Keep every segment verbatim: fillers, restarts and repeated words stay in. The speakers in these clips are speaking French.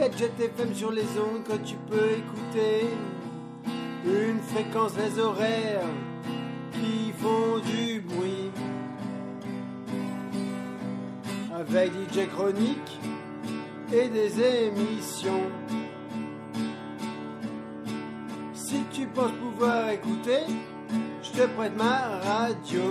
y a Jet F M sur les ondes que tu peux écouter. Une fréquence, les horaires qui font du bruit. Avec D J chronique et des émissions. Si tu penses pouvoir écouter, je te prête ma radio.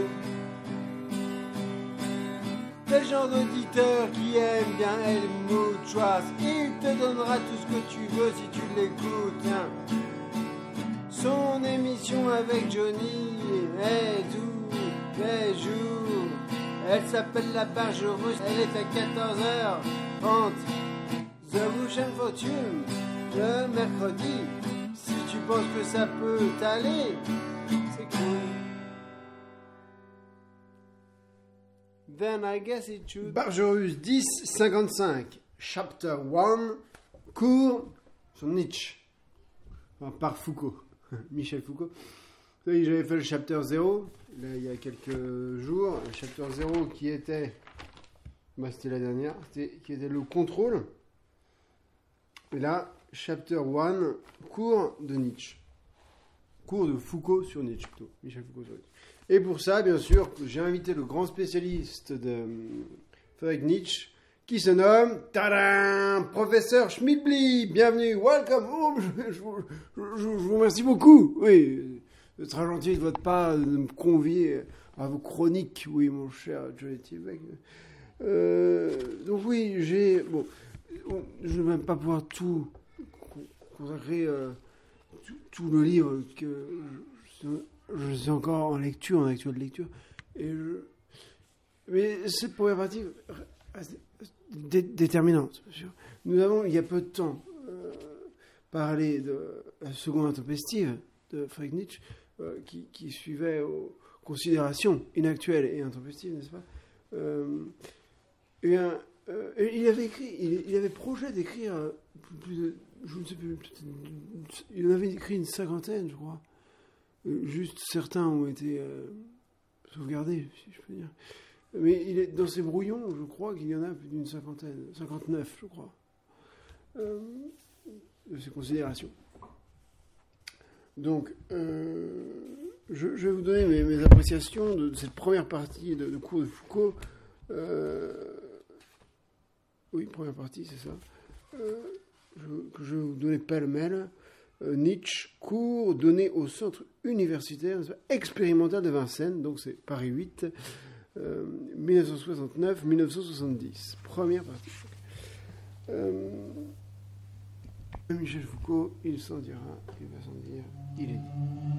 T'es le genre d'auditeur qui aime bien Helmut Schwartz. Il te donnera tout ce que tu veux si tu l'écoutes. Tiens. Son émission avec Johnny est tous les jours. Elle s'appelle La Barge Russe. Elle est à quatorze heures trente. The Russian Fortune, le mercredi. Si tu penses que ça peut t'aller, c'est cool. Then I guess it should. Barge Russe dix cinquante-cinq, Chapter un, cours sur Nietzsche. Enfin, par Foucault, Michel Foucault. Vous savez, j'avais fait le Chapter zéro, là, il y a quelques jours. Le Chapter zéro qui était, bah, c'était la dernière, c'était, qui était le contrôle. Et là, Chapter un, cours de Nietzsche. Cours de Foucault sur Nietzsche, plutôt. Michel Foucault sur Nietzsche. Et pour ça, bien sûr, j'ai invité le grand spécialiste de Friedrich Nietzsche, qui se nomme, tadam, professeur Schmidbly. Bienvenue, welcome. Oh, je, je, je, je, je vous remercie beaucoup. Oui, c'est très gentil de votre part de me convier à vos chroniques. Oui, mon cher Johnny Tilbeck. Euh, donc oui, j'ai... Bon, je ne vais même pas pouvoir tout consacrer, euh, tout, tout le livre que je, je suis encore en lecture, en actuelle lecture. Et je, mais cette première partie dé, déterminante. Bien sûr. Nous avons, il y a peu de temps, euh, parlé de la seconde intempestive de Friedrich Nietzsche, euh, qui, qui suivait aux considérations inactuelles et intempestives, n'est-ce pas euh, et un, Euh, il avait écrit, il, il avait projet d'écrire euh, plus de, je ne sais plus, il en avait écrit une cinquantaine, je crois. Euh, juste certains ont été euh, sauvegardés, si je peux dire. Mais il est dans ces brouillons, je crois qu'il y en a plus d'une cinquantaine, cinquante-neuf, je crois, euh, de ces considérations. Donc, euh, je, je vais vous donner mes, mes appréciations de, de cette première partie de, de cours de Foucault. Euh, Oui, première partie, c'est ça. Euh, je, que je vais vous donner pêle-mêle. Euh, Nietzsche, cours donné au centre universitaire expérimental de Vincennes, donc c'est Paris huit, euh, dix-neuf cent soixante-neuf à dix-neuf cent soixante-dix. Première partie. Euh, Michel Foucault, il s'en dira, il va s'en dire, il est dit.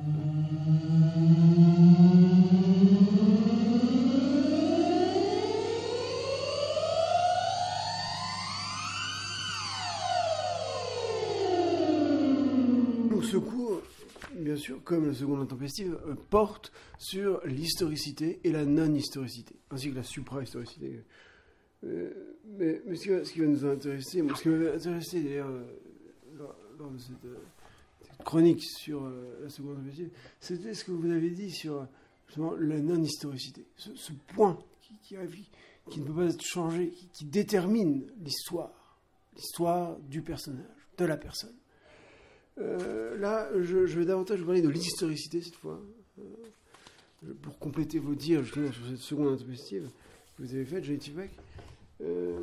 Ce cours, bien sûr, comme la seconde intempestive, euh, porte sur l'historicité et la non-historicité, ainsi que la supra-historicité. Euh, mais mais ce, qui va, ce qui va nous intéresser, ce qui m'avait intéressé d'ailleurs euh, lors, lors de cette, euh, cette chronique sur euh, la seconde intempestive, c'était ce que vous avez dit sur justement la non-historicité, ce, ce point qui, qui, qui ne peut pas être changé, qui, qui détermine l'histoire, l'histoire du personnage, de la personne. Euh, là, je, je vais davantage vous parler de l'historicité cette fois, euh, pour compléter vos dires justement sur cette seconde intempestive que vous avez faite, Johnny Tilbeck. Euh,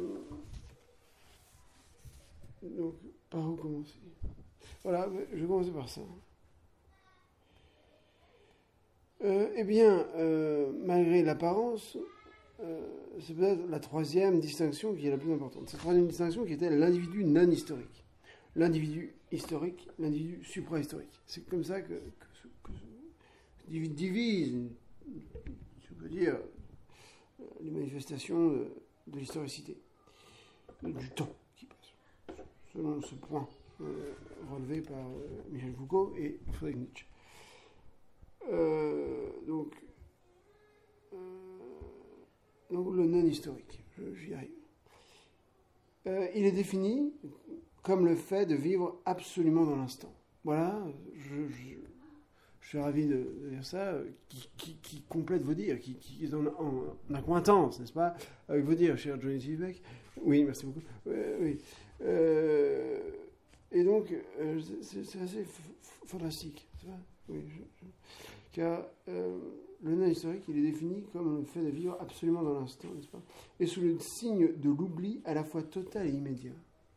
donc, par où commencer ? Voilà, je vais commencer par ça. Euh, eh bien, euh, malgré l'apparence, euh, c'est peut-être la troisième distinction qui est la plus importante. Cette troisième distinction qui était l'individu non historique. L'individu historique, l'individu supra-historique. C'est comme ça que, que, que se divise, je peux dire, les manifestations de, de l'historicité, du temps qui passe, selon ce point euh, relevé par euh, Michel Foucault et Friedrich Nietzsche. Euh, donc, euh, donc, le non-historique, j'y arrive. Euh, il est défini comme le fait de vivre absolument dans l'instant. Voilà, je, je, je suis ravi de, de dire ça, qui, qui, qui complète vos dires, qui, qui est en, en, en accointance, n'est-ce pas, avec vos dires, cher Johnny Tilbeck. Oui, merci beaucoup. Euh, oui. Euh, donc, euh, c'est, c'est assez f- fantastique, c'est vrai, oui, je, je... car euh, le non historique, il est défini comme le fait de vivre absolument dans l'instant, n'est-ce pas, et sous le signe de l'oubli à la fois total et immédiat.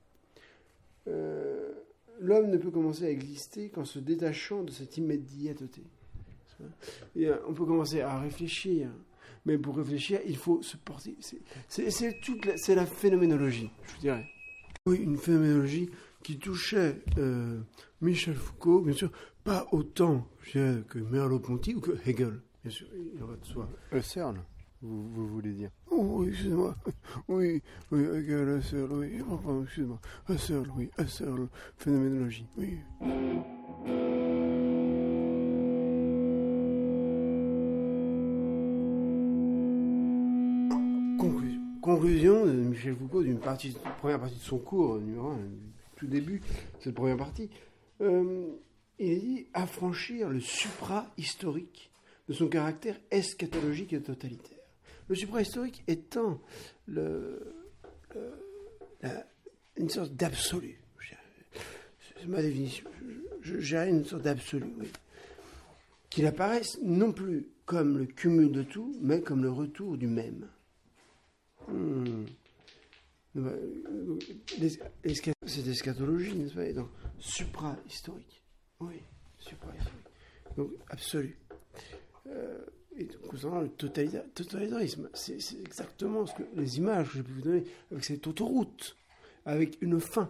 Euh, l'homme ne peut commencer à exister qu'en se détachant de cette immédiateté. Et, euh, on peut commencer à réfléchir, mais pour réfléchir, il faut se porter. C'est, c'est, c'est, toute la, c'est la phénoménologie, je dirais. Oui, une phénoménologie qui touchait euh, Michel Foucault, bien sûr, pas autant je dirais, que Merleau-Ponty ou que Hegel, bien sûr, il en va de soi. Husserl, vous, vous voulez dire? Oh, oui, excusez-moi. Oui, oui, Hegel, Husserl, oui, oh, pardon, excusez-moi. Husserl, oui, Husserl, phénoménologie, oui. Conclusion. Conclusion de Michel Foucault d'une partie, première partie de son cours, numéro un, tout début, cette première partie. Euh, il dit affranchir le supra-historique de son caractère eschatologique et totalitaire. Le supra-historique étant le, le, la, une sorte d'absolu. C'est ma définition. Je, je, j'ai une sorte d'absolu, oui. Qu'il apparaisse non plus comme le cumul de tout, mais comme le retour du même. Hmm. C'est eschatologie, n'est-ce pas? Et donc, supra-historique. Oui, supra-historique. Donc, absolu. Euh, et concernant le totalitaire, totalitarisme, c'est, c'est exactement ce que les images que j'ai pu vous donner, avec cette autoroute, avec une fin,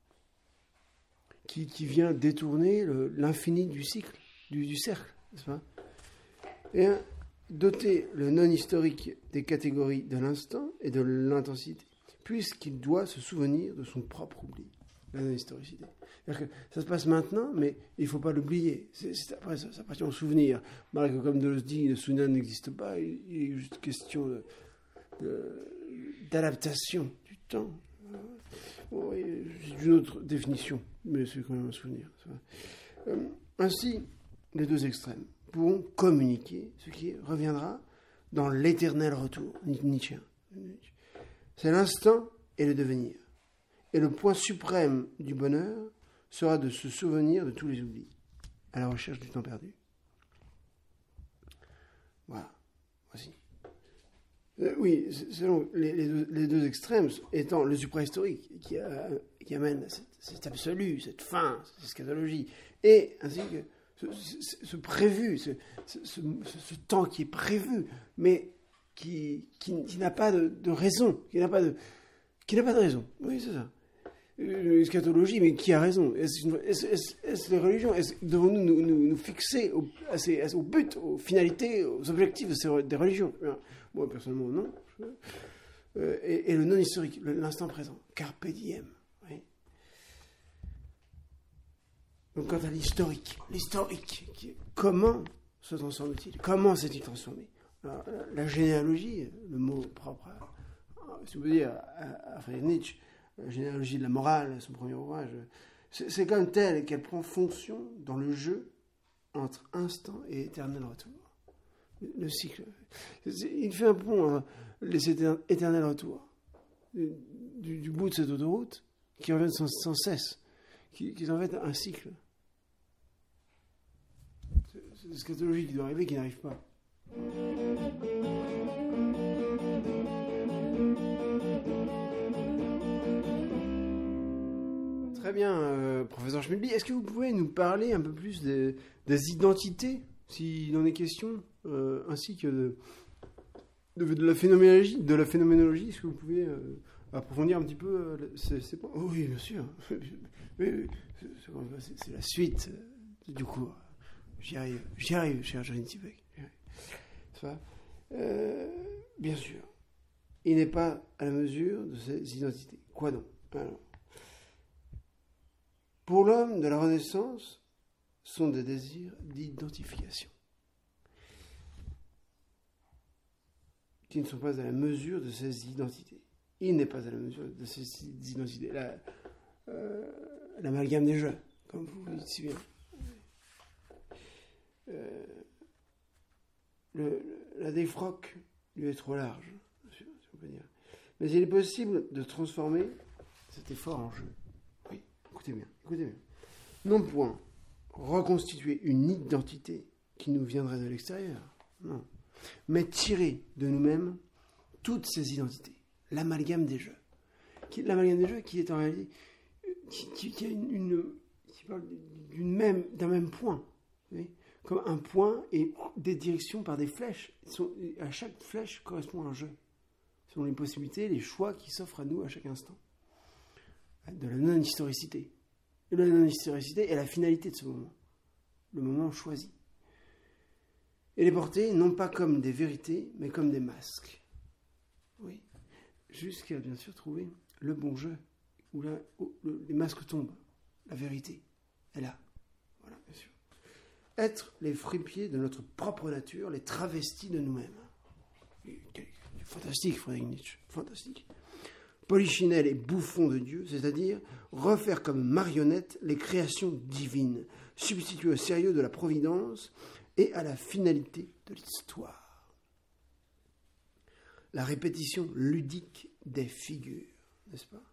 qui, qui vient détourner le, l'infini du cycle, du, du cercle, n'est-ce pas? Et hein, doter le non-historique des catégories de l'instant et de l'intensité, puisqu'il doit se souvenir de son propre oubli, la non-historicité. C'est-à-dire que ça se passe maintenant, mais il ne faut pas l'oublier. C'est, c'est après, ça, ça appartient au souvenir. Malgré que, comme Deleuze dit, le souvenir n'existe pas, il, il est juste question de, de, d'adaptation du temps. Bon, c'est une autre définition, mais c'est quand même un souvenir. Euh, ainsi, les deux extrêmes pourront communiquer, ce qui reviendra dans l'éternel retour Nietzsche. C'est l'instant et le devenir. Et le point suprême du bonheur sera de se souvenir de tous les oublis, à la recherche du temps perdu. Voilà, voici. Euh, oui, selon les, les, deux, les deux extrêmes étant le suprahistorique qui, a, qui amène cet, cet absolu, cette fin, cette eschatologie, et ainsi que ce, ce, ce prévu, ce, ce, ce, ce temps qui est prévu, mais qui, qui, qui n'a pas de, de raison, qui n'a pas de, qui n'a pas de raison. Oui, c'est ça. L'eschatologie, mais qui a raison? Est-ce, une, est-ce, est-ce, est-ce les religions? Est-ce, devons-nous nous, nous, nous fixer au, à ces, à, au but, aux finalités, aux objectifs de ces, des religions? Moi, personnellement, non. Euh, et, et le non-historique, l'instant présent, carpe diem. Oui. Donc, quant à l'historique, l'historique, qui, comment se transforme-t-il? Comment s'est-il transformé? Alors, la, la généalogie, le mot propre à, si vous voulez dire, à, à Friedrich Nietzsche, la généalogie de la morale, son premier ouvrage, c'est, c'est comme tel qu'elle prend fonction dans le jeu entre instant et éternel retour. Le, le cycle. Il fait un pont entre les éternels retours du, du, du bout de cette autoroute qui revient sans, sans cesse, qui, qui est en fait un cycle. C'est, c'est l'eschatologie qui doit arriver qui n'arrive pas. Très bien, euh, professeur Schmidtby, est-ce que vous pouvez nous parler un peu plus des, des identités, s'il en est question, euh, ainsi que de, de, de la phénoménologie, de la phénoménologie, est-ce que vous pouvez euh, approfondir un petit peu euh, ces, ces points? Oh, oui, bien sûr. Oui, oui, c'est, c'est, c'est la suite euh, du cours. J'y arrive, j'y arrive, cher Johnny Tipek. Ça, euh, bien sûr, il n'est pas à la mesure de ces identités. Quoi donc? Alors, pour l'homme de la Renaissance, sont des désirs d'identification qui ne sont pas à la mesure de ces identités. Il n'est pas à la mesure de ces identités. La, euh, l'amalgame des jeux, comme vous le dites si bien. Euh, le, la défroque lui est trop large, si on peut dire. Mais il est possible de transformer cet effort en jeu. Oui, écoutez bien, écoutez bien. Non point reconstituer une identité qui nous viendrait de l'extérieur, non, mais tirer de nous-mêmes toutes ces identités, l'amalgame des jeux. L'amalgame des jeux qui est en réalité, qui, qui, qui a une, une qui parle d'une même, d'un même point, vous voyez, comme un point et des directions par des flèches. Sont, à chaque flèche correspond un jeu. Ce sont les possibilités, les choix qui s'offrent à nous à chaque instant. De la non-historicité. Et la non-historicité est la finalité de ce moment. Le moment choisi. Et les porter, non pas comme des vérités, mais comme des masques. Oui. Jusqu'à, bien sûr, trouver le bon jeu, où, là, où le, les masques tombent. La vérité est là. Voilà, bien sûr. Être les fripiers de notre propre nature, les travestis de nous-mêmes. Fantastique, Friedrich Nietzsche. Fantastique. Polichinelle et bouffon de Dieu, c'est-à-dire refaire comme marionnettes les créations divines, substituer au sérieux de la providence et à la finalité de l'histoire. La répétition ludique des figures, n'est-ce pas?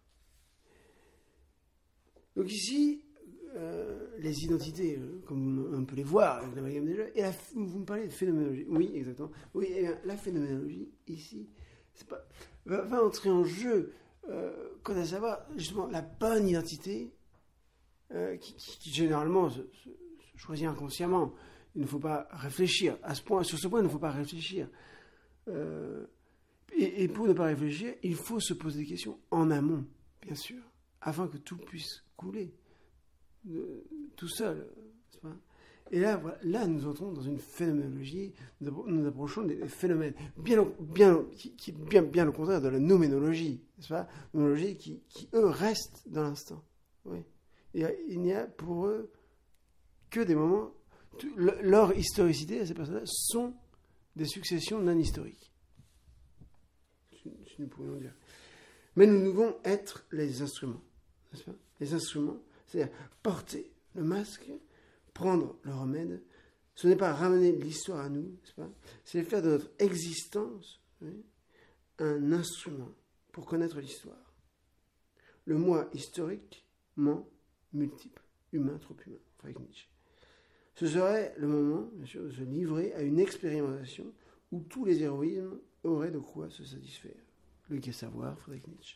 Donc ici, euh, les identités, euh, comme on peut les voir avec l'amalgame des jeux, et la, vous me parlez de phénoménologie. Oui, exactement. Oui, eh bien, la phénoménologie, ici, c'est pas, va, va entrer en jeu euh, quand à savoir, justement, la bonne identité, euh, qui, qui, qui généralement se, se, se choisit inconsciemment. Il ne faut pas réfléchir. À ce point, sur ce point, il ne faut pas réfléchir. Euh, et, et pour ne pas réfléchir, il faut se poser des questions en amont, bien sûr, afin que tout puisse couler de, tout seul. N'est-ce pas? Et là, voilà, là, nous entrons dans une phénoménologie, nous, nous approchons des phénomènes, bien, bien, qui, qui est bien, bien le contraire de la nouménologie, n'est-ce pas? Nouménologie qui, qui, eux, restent dans l'instant. Oui. Et il n'y a pour eux que des moments. Leur historicité à ces personnes-là sont des successions non historiques. Si, si nous pourrions dire. Mais nous devons être les instruments, n'est-ce pas? Les instruments, c'est-à-dire porter le masque, prendre le remède. Ce n'est pas ramener l'histoire à nous, n'est-ce pas? C'est faire de notre existence, oui, un instrument pour connaître l'histoire. Le moi historiquement multiple, humain, trop humain, Friedrich Nietzsche. Ce serait le moment, bien sûr, de se livrer à une expérimentation où tous les héroïsmes auraient de quoi se satisfaire. Le qu'est savoir, Friedrich Nietzsche.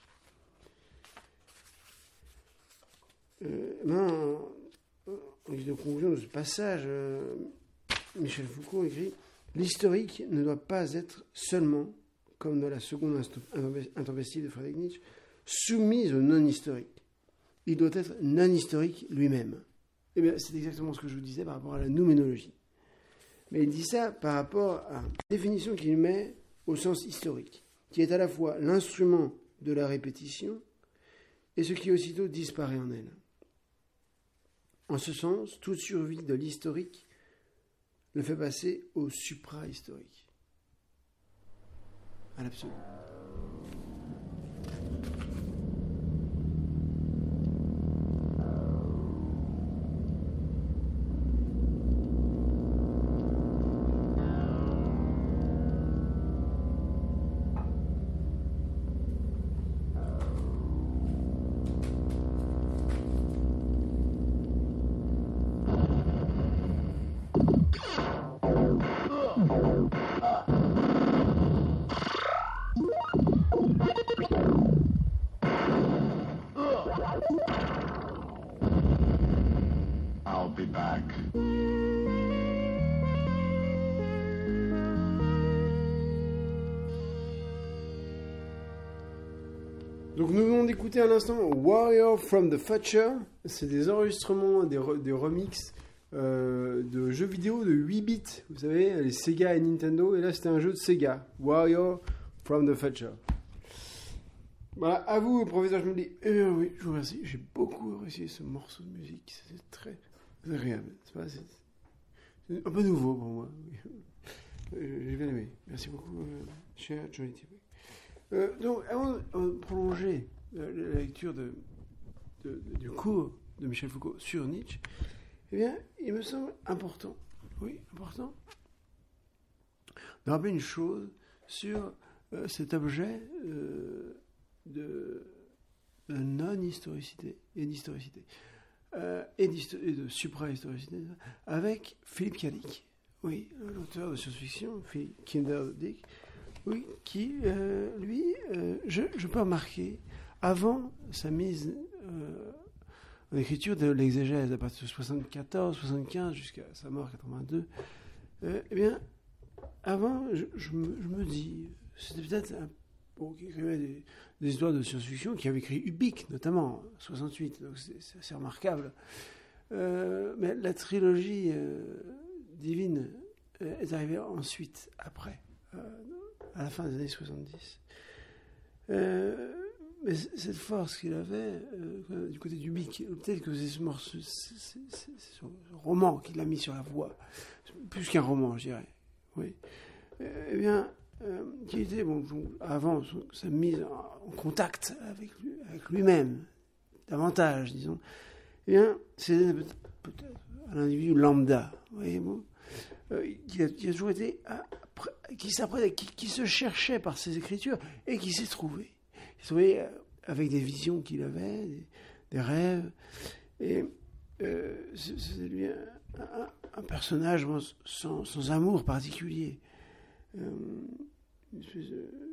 Euh, maintenant, en guise de conclusion de ce passage, euh, Michel Foucault écrit « L'historique ne doit pas être seulement, comme dans la seconde intempestive de Friedrich Nietzsche, soumise au non-historique. Il doit être non-historique lui-même. » Eh bien, c'est exactement ce que je vous disais par rapport à la nouménologie. Mais il dit ça par rapport à la définition qu'il met au sens historique, qui est à la fois l'instrument de la répétition et ce qui aussitôt disparaît en elle. En ce sens, toute survie de l'historique le fait passer au supra-historique, à l'absolu. Donc nous venons d'écouter à l'instant Warrior from the Future. C'est des enregistrements, des, re, des remixes euh, de jeux vidéo de huit bits. Vous savez, les Sega et Nintendo. Et là, c'était un jeu de Sega. Warrior from the Future. Voilà, à vous, professeur, je me dis, eh bien oui, je vous remercie. J'ai beaucoup apprécié ce morceau de musique. C'est très agréable. C'est, pas, c'est, c'est un peu nouveau pour moi. J'ai bien aimé. Merci beaucoup, euh, cher Johnny T. Euh, donc, avant de prolonger la, la lecture de, de, de, du cours de Michel Foucault sur Nietzsche, eh bien, il me semble important, oui, important, de rappeler une chose sur euh, cet objet euh, de, de non-historicité et d'historicité. euh, et, et de supra-historicité, avec Philippe K. Dick, oui, l'auteur de science-fiction, Philippe Kinder Dick, oui, qui, euh, lui, euh, je, je peux remarquer, avant sa mise euh, en écriture de l'exégèse, à partir de soixante-quatorze, soixante-quinze, jusqu'à sa mort en quatre-vingt-deux, euh, eh bien, avant, je, je, me, je me dis, c'était peut-être un bon, qui écrivait des, des histoires de science-fiction, qui avait écrit Ubik, notamment, en soixante-huit, donc c'est, c'est assez remarquable. Euh, mais la trilogie euh, divine euh, est arrivée ensuite, après, euh, à la fin des années soixante-dix. Euh, mais cette force qu'il avait, euh, du côté d'Ubik, peut-être que c'est ce morceau, c'est, c'est, c'est, c'est ce roman qu'il a mis sur la voie, plus qu'un roman, je dirais. Oui. Euh, eh bien, euh, qui était, bon, avant sa mise en contact avec, lui, avec lui-même, davantage, disons, eh bien, c'est peut-être, peut-être un individu lambda, voyez, bon, euh, qui, a, qui a toujours été, après, qui s'apprêtait, qui, qui se cherchait par ses écritures et qui s'est trouvé. Il s'est trouvé euh, avec des visions qu'il avait, des, des rêves, et euh, c'est, c'est lui un, un, un personnage bon, sans, sans amour particulier. Euh, une espèce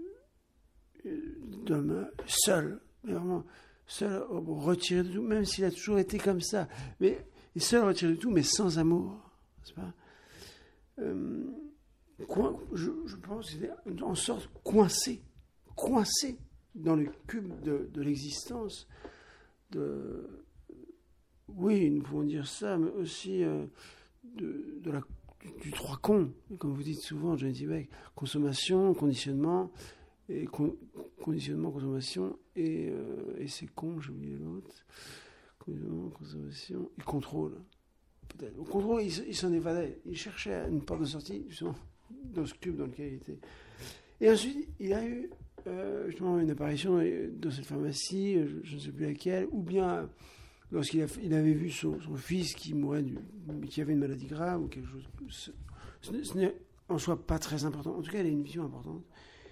de, d'homme seul, mais vraiment seul, retiré de tout, même s'il a toujours été comme ça, mais seul, retiré de tout, mais sans amour, n'est-ce pas? Euh, coin, je, je pense qu'il est en sorte coincé, coincé dans le cube de, de l'existence, de, oui, nous pouvons dire ça, mais aussi euh, de, de la Du, du trois cons, comme vous dites souvent, Johnny Tibek, consommation, conditionnement, et con, conditionnement, consommation, et, euh, et c'est con, j'ai oublié l'autre, conditionnement, consommation, et contrôle, peut-être. Au contrôle, il, il s'en évadait, il cherchait une porte de sortie, justement, dans ce cube dans lequel il était. Et ensuite, il a eu, euh, justement, une apparition dans cette pharmacie, je, je ne sais plus laquelle, ou bien lorsqu'il a, il avait vu son, son fils qui mourait, du, qui avait une maladie grave ou quelque chose. Ce, ce, ce n'est en soi pas très important. En tout cas, il a une vision importante.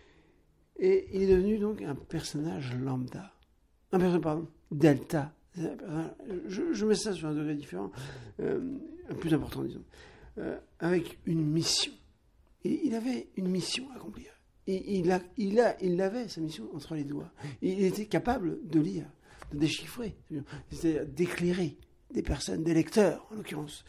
Et il est devenu donc un personnage lambda. Un personnage, pardon, delta. Je, je mets ça sur un degré différent, euh, plus important, disons. Euh, avec une mission. Et il avait une mission à accomplir. Et il, a, il, a, il avait sa mission entre les doigts. Et il était capable de lire, de déchiffrer, c'est-à-dire d'éclairer des personnes, des lecteurs en l'occurrence,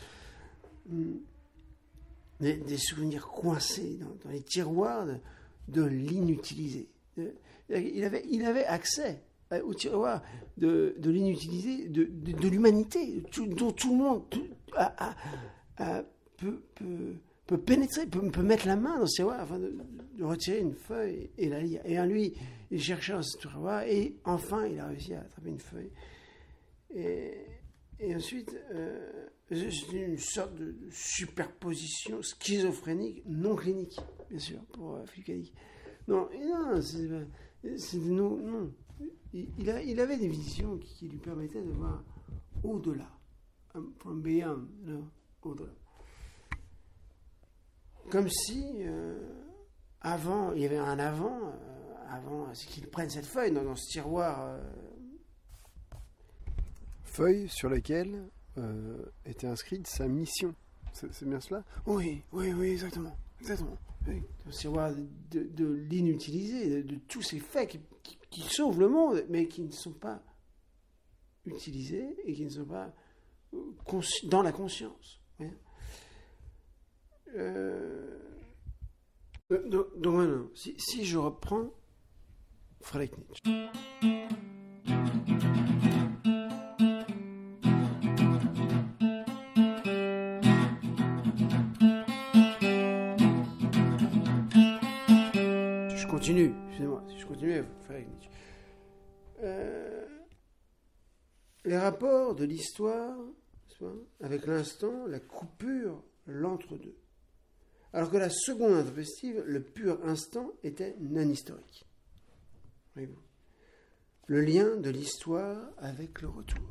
des, des souvenirs coincés dans, dans les tiroirs de, de l'inutilisé. Il avait, il avait accès au tiroir de, de l'inutilisé, de, de, de l'humanité, tout, dont tout le monde tout, a, a, a, peut, peut, peut pénétrer, peut, peut mettre la main dans ce tiroir afin de, de retirer une feuille et la lire. Et en lui, il cherchait dans ce tiroir et enfin, il a réussi à attraper une feuille. Et, et ensuite, euh, c'est une sorte de superposition schizophrénique, non clinique, bien sûr, pour euh, Philippe K. Dick. Non, non, c'est, c'est, non, non. Il, il, a, il avait des visions qui, qui lui permettaient de voir au-delà, from beyond, no, au-delà. Comme si, euh, avant, il y avait un avant, euh, avant, c'est qu'il prenne cette feuille dans, dans ce tiroir. Euh... Feuille sur laquelle euh, était inscrite sa mission. C'est, c'est bien cela ? Oui, oui, oui, exactement. Exactement. Oui. Dans ce tiroir de, de, de l'inutilisé, de, de tous ces faits qui, qui, qui sauvent le monde, mais qui ne sont pas utilisés et qui ne sont pas consci- dans la conscience. Oui. Euh, donc, donc voilà, si, si je reprends Friedrich Nietzsche. Si je continue, excusez-moi, si je continue, Friedrich Nietzsche. Euh, les rapports de l'histoire avec l'instant, la coupure, l'entre-deux. Alors que la seconde intempestive, le pur instant, était non historique. Voyez-vous. Le lien de l'histoire avec le retour.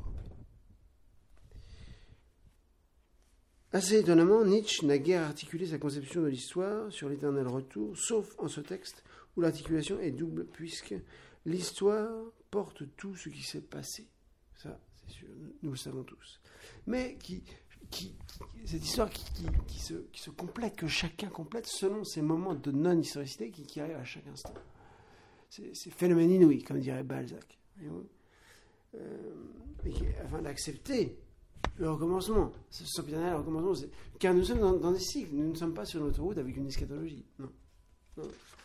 Assez étonnamment, Nietzsche n'a guère articulé sa conception de l'histoire sur l'éternel retour, sauf en ce texte où l'articulation est double, puisque l'histoire porte tout ce qui s'est passé. Ça, c'est sûr, nous le savons tous. Mais qui, qui, qui cette histoire qui, qui, qui, se, qui se complète, que chacun complète selon ces moments de non-historicité qui, qui arrivent à chaque instant. C'est, c'est phénomène inouï, comme dirait Balzac. Euh, et qui, afin d'accepter le recommencement, ce sempiternel recommencement, c'est, car nous sommes dans, dans des cycles, nous ne sommes pas sur notre route avec une eschatologie. Non. non.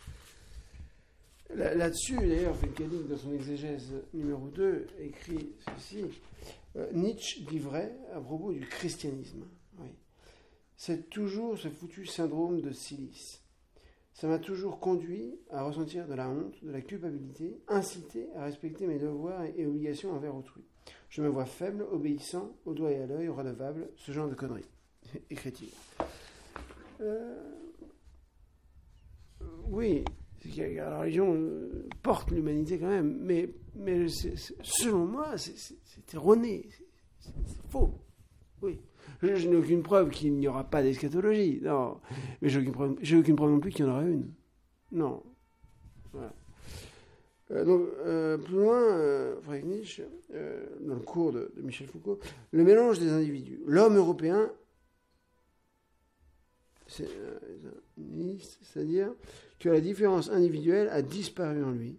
Là, là-dessus, d'ailleurs, Felcadic, dans son exégèse numéro deux, écrit ceci. Euh, Nietzsche dit vrai à propos du christianisme. Oui. C'est toujours ce foutu syndrome de silice. Ça m'a toujours conduit à ressentir de la honte, de la culpabilité, incité à respecter mes devoirs et, et obligations envers autrui. Je me vois faible, obéissant, au doigt et à l'œil, redevable, ce genre de conneries. Écrit-il. Euh, oui, la religion euh, porte l'humanité quand même, mais, mais c'est, c'est, selon moi, c'est, c'est, c'est erroné, c'est, c'est faux. Oui. Je, je n'ai aucune preuve qu'il n'y aura pas d'eschatologie, non. Mais j'ai aucune preuve, j'ai aucune preuve non plus qu'il y en aura une. Non. Voilà. Euh, donc, euh, plus loin, euh, Friedrich Nietzsche, euh, dans le cours de, de Michel Foucault, le mélange des individus. L'homme européen, c'est, euh, c'est-à-dire que la différence individuelle a disparu en lui.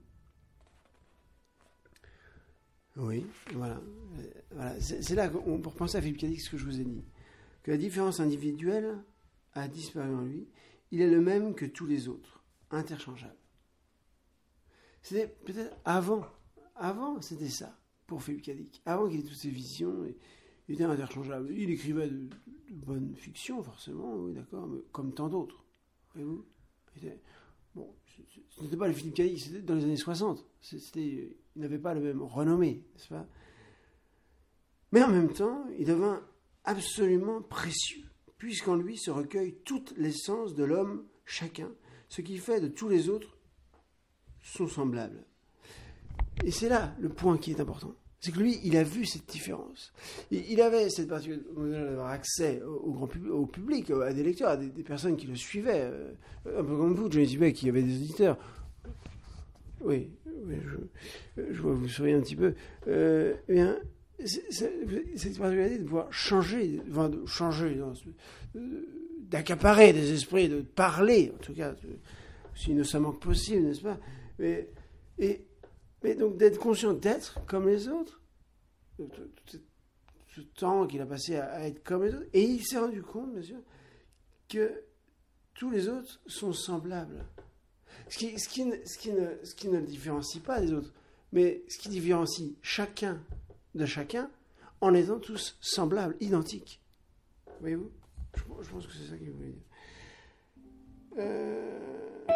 Oui, voilà. voilà. C'est, c'est là qu'on peut repenser à Philippe Cadic ce que je vous ai dit. Que la différence individuelle a disparu en lui. Il est le même que tous les autres, interchangeable. C'était peut-être avant. Avant, c'était ça, pour Philippe Cadic. Avant qu'il ait toutes ses visions, il était interchangeable. Il écrivait de, de bonnes fictions, forcément, oui, d'accord, mais comme tant d'autres. Voyez-vous ? Bon, ce n'était pas le Philippe Cadic, c'était dans les années soixante. C'était, il n'avait pas le même renommée, n'est-ce pas ? Mais en même temps, il devint absolument précieux, puisqu'en lui se recueille toute l'essence de l'homme chacun, ce qui fait de tous les autres sont semblables. Et c'est là le point qui est important. C'est que lui, il a vu cette différence. Il avait cette particularité d'avoir accès au, grand pub, au public, à des lecteurs, à des, des personnes qui le suivaient, un peu comme vous, Johnny Tibet, qui avait des auditeurs. Oui, oui je, je vois vous souriez un petit peu. Euh, eh bien, c'est, c'est, cette particularité de pouvoir changer, enfin, de changer, non, d'accaparer des esprits, de parler, en tout cas, si innocemment que possible, n'est-ce pas ? Mais, et, mais donc d'être conscient d'être comme les autres, ce, ce temps qu'il a passé à, à être comme les autres, et il s'est rendu compte, bien sûr, que tous les autres sont semblables. Ce qui, ce qui, ne, ce qui, ne, ce qui ne le différencie pas des autres, mais ce qui différencie chacun de chacun en étant tous semblables, identiques. Voyez-vous ? je, je pense que c'est ça qu'il voulait dire. Euh...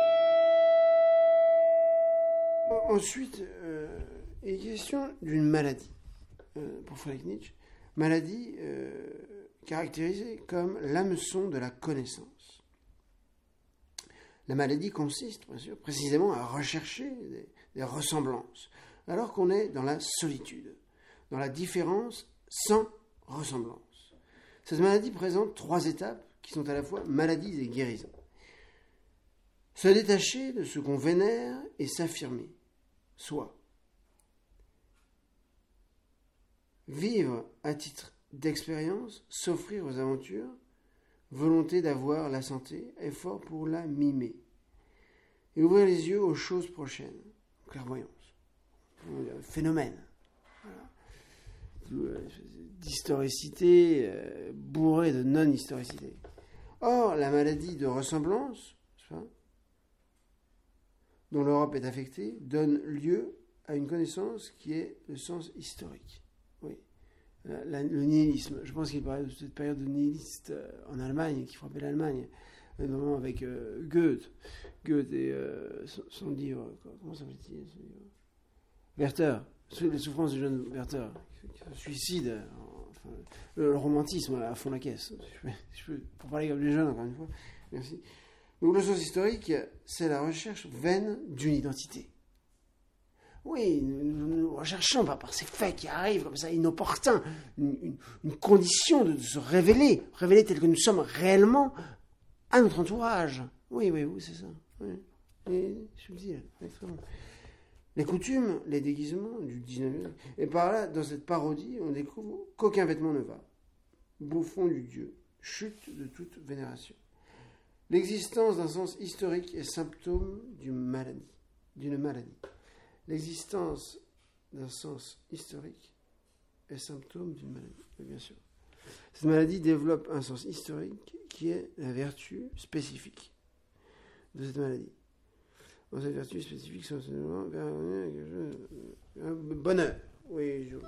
Ensuite, euh, il est question d'une maladie, euh, pour Friedrich Nietzsche. Maladie euh, caractérisée comme l'hameçon de la connaissance. La maladie consiste, bien sûr, précisément à rechercher des, des ressemblances, alors qu'on est dans la solitude, dans la différence sans ressemblance. Cette maladie présente trois étapes qui sont à la fois maladies et guérisons. Se détacher de ce qu'on vénère et s'affirmer. Soit vivre à titre d'expérience, s'offrir aux aventures, volonté d'avoir la santé, effort pour la mimer, et ouvrir les yeux aux choses prochaines, clairvoyance, phénomène, voilà. D'historicité euh, bourrée de non-historicité. Or, la maladie de ressemblance, dont l'Europe est affectée, donne lieu à une connaissance qui est le sens historique. Oui. La, la, le nihilisme. Je pense qu'il parlait de cette période de nihiliste euh, en Allemagne, qui frappait l'Allemagne, notamment avec euh, Goethe. Goethe et euh, son, son livre, comment s'appelle-t-il son livre Werther, les souffrances du jeune Werther, qui se suicide. Enfin, le, le romantisme à fond la caisse. Je peux, je peux, pour parler comme les jeunes, encore une fois. Merci. Donc le sens historique, c'est la recherche vaine d'une identité. Oui, nous, nous recherchons pas par ces faits qui arrivent comme ça, inopportuns, une, une, une condition de, de se révéler, révéler tel que nous sommes réellement à notre entourage. Oui, oui, oui, c'est ça. Oui. Et subtil, extrêmement. les coutumes, les déguisements du dix-neuvième. Et par là, dans cette parodie, on découvre qu'aucun vêtement ne va. Bouffon du Dieu, chute de toute vénération. L'existence d'un sens historique est symptôme d'une maladie. D'une maladie. L'existence d'un sens historique est symptôme d'une maladie, bien sûr. Cette maladie développe un sens historique qui est la vertu spécifique de cette maladie. Dans cette vertu spécifique, c'est un bonheur. Oui, je...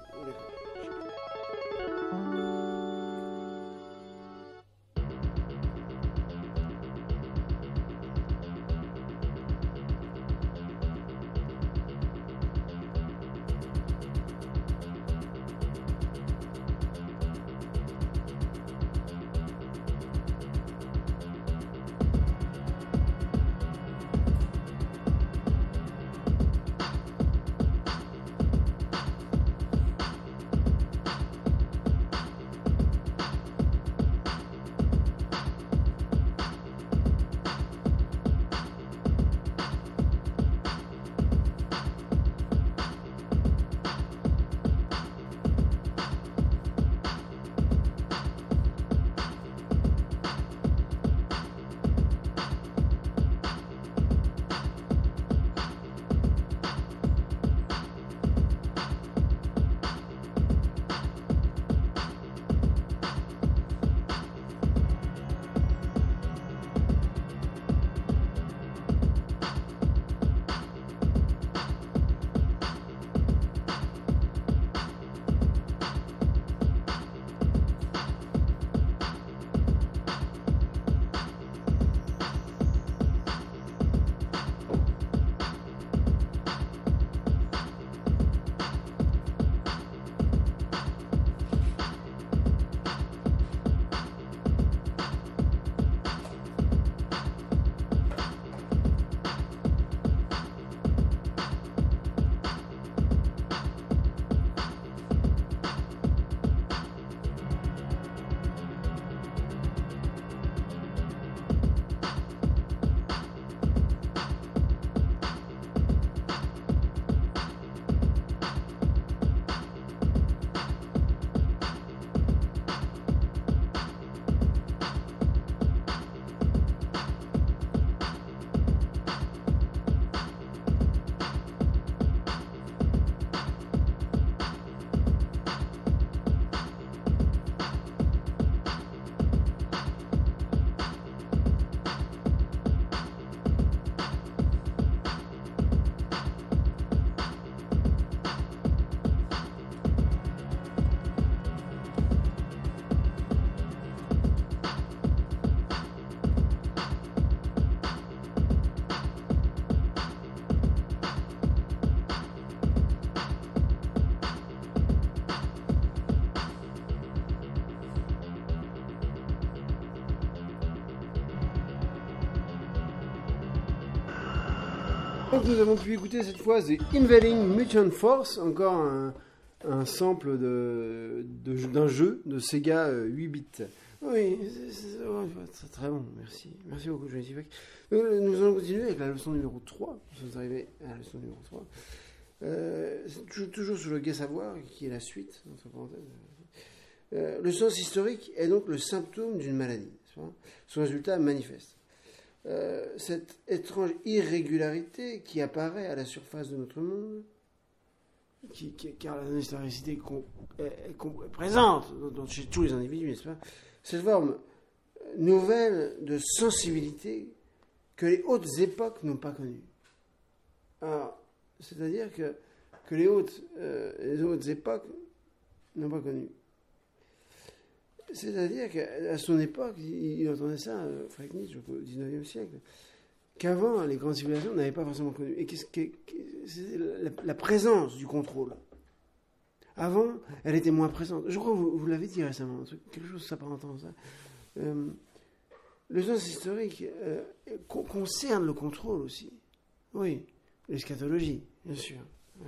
Donc nous avons pu écouter cette fois The Invading Mutant Force, encore un, un sample de, de, d'un jeu de Sega huit bits. Oui, c'est, c'est, c'est très bon, merci. Merci beaucoup, Johnny Beck. Nous allons continuer avec la leçon numéro trois. Nous sommes arrivés à la leçon numéro trois. Euh, c'est toujours, toujours sur le gai savoir, qui est la suite, entre parenthèses. Euh, le sens historique est donc le symptôme d'une maladie. Son résultat manifeste. Euh, cette étrange irrégularité qui apparaît à la surface de notre monde, qui, qui, car la non-historicité est, est, est présente dans, dans, chez tous les individus, n'est-ce pas? Cette forme nouvelle de sensibilité que les hautes époques n'ont pas connue. Alors, c'est-à-dire que, que les, hautes, euh, les hautes époques n'ont pas connu. C'est-à-dire qu'à son époque, il, il entendait ça, euh, Friedrich Nietzsche, au dix-neuvième siècle, qu'avant, les grandes civilisations n'avaient pas forcément connu. Et qu'est-ce, qu'est, c'est la, la présence du contrôle. Avant, elle était moins présente. Je crois que vous, vous l'avez dit récemment, un truc, quelque chose s'apparentant à ça. Euh, le sens historique euh, concerne le contrôle aussi. Oui, l'eschatologie, bien sûr. Oui.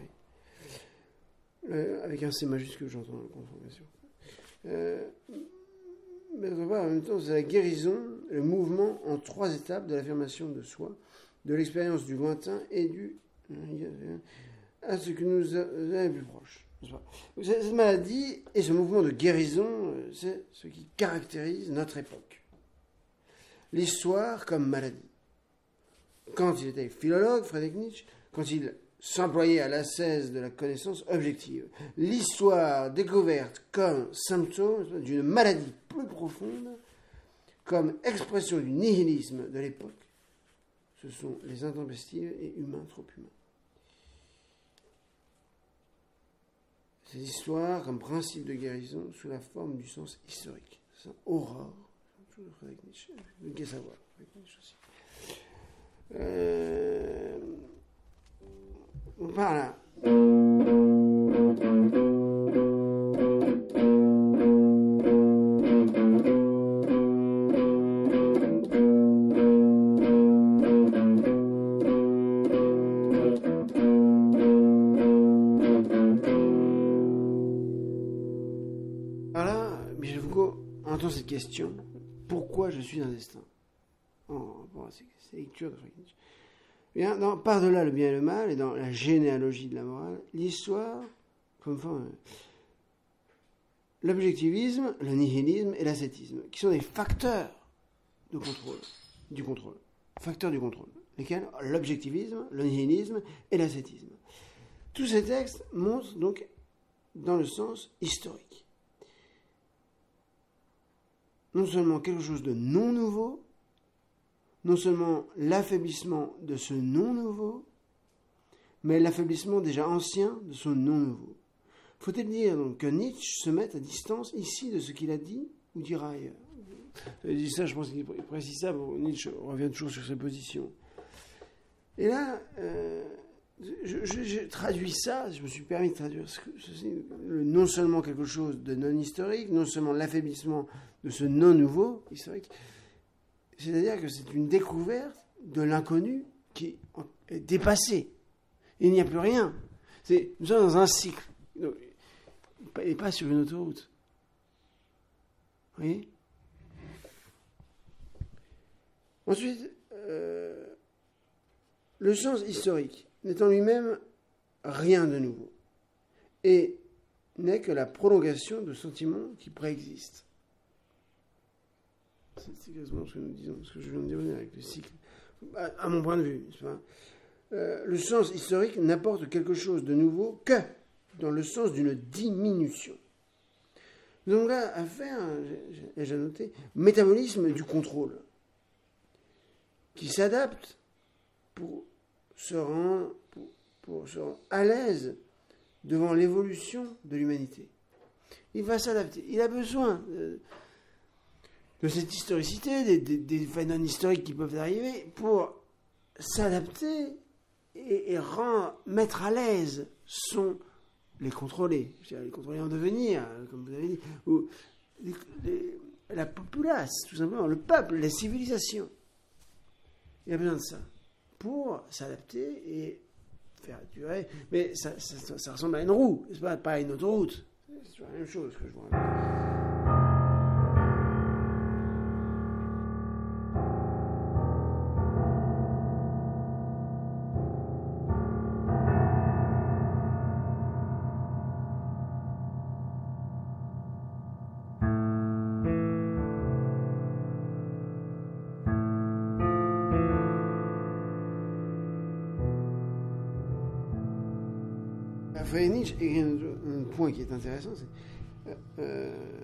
Euh, avec un C majuscule, j'entends le contrôle, bien sûr. Euh, mais en même temps, c'est la guérison, le mouvement en trois étapes de l'affirmation de soi, de l'expérience du lointain et du à ce que nous avons plus proche. Cette maladie et ce mouvement de guérison, c'est ce qui caractérise notre époque. L'histoire comme maladie. Quand il était philologue, Friedrich Nietzsche, quand il s'employait à l'ascèse de la connaissance objective, l'histoire découverte comme symptôme d'une maladie plus profonde, comme expression du nihilisme de l'époque, ce sont les intempestives et humains trop humains. Ces histoires comme principe de guérison sous la forme du sens historique. C'est un aurore. Toujours avec Nietzsche. Vous devez savoir. Avec Nietzsche aussi. Euh... Voilà. Entend cette question, pourquoi je suis un destin en rapport à ces, ces lectures de Friedrich Nietzsche. Bien, dans Par-delà le bien et le mal et dans la généalogie de la morale, l'histoire comme forme l'objectivisme, le nihilisme et l'ascétisme, qui sont des facteurs de contrôle, du contrôle, facteurs du contrôle, lesquels l'objectivisme, le nihilisme et l'ascétisme. Tous ces textes montrent donc dans le sens historique. Non seulement quelque chose de non nouveau, non seulement l'affaiblissement de ce non nouveau, mais l'affaiblissement déjà ancien de ce non nouveau. Faut-il dire donc que Nietzsche se mette à distance ici de ce qu'il a dit ou dira ailleurs? Il dit ça, je pense qu'il précise ça, bon, Nietzsche revient toujours sur ses positions. Et là, euh, je, je, je traduis ça, je me suis permis de traduire ceci, non seulement quelque chose de non historique, non seulement l'affaiblissement de ce non nouveau historique, c'est-à-dire que c'est une découverte de l'inconnu qui est dépassée. Il n'y a plus rien. C'est, nous sommes dans un cycle. Et pas sur une autoroute. Vous voyez ? Ensuite, euh, le sens historique n'est en lui-même rien de nouveau et n'est que la prolongation de sentiments qui préexistent. C'est exactement ce que nous disons, ce que je viens de dire avec le cycle, à, à mon point de vue. C'est pas euh, le sens historique n'apporte quelque chose de nouveau que dans le sens d'une diminution. Nous avons là affaire, j'ai, j'ai noté, métabolisme du contrôle, qui s'adapte pour se rendre, pour, pour se rendre à l'aise devant l'évolution de l'humanité. Il va s'adapter. Il a besoin de, de cette historicité, des, des, des phénomènes historiques qui peuvent arriver, pour s'adapter et, et rend, mettre à l'aise son, les contrôlés, les contrôlés en devenir, comme vous avez dit, ou les, les, la populace, tout simplement, le peuple, les civilisations. Il a besoin de ça pour s'adapter et faire durer. Mais ça, ça, ça ressemble à une roue, c'est pas, pas à une autoroute. C'est la même chose que je vous raconte. Nietzsche écrit un, un point qui est intéressant, c'est euh, euh,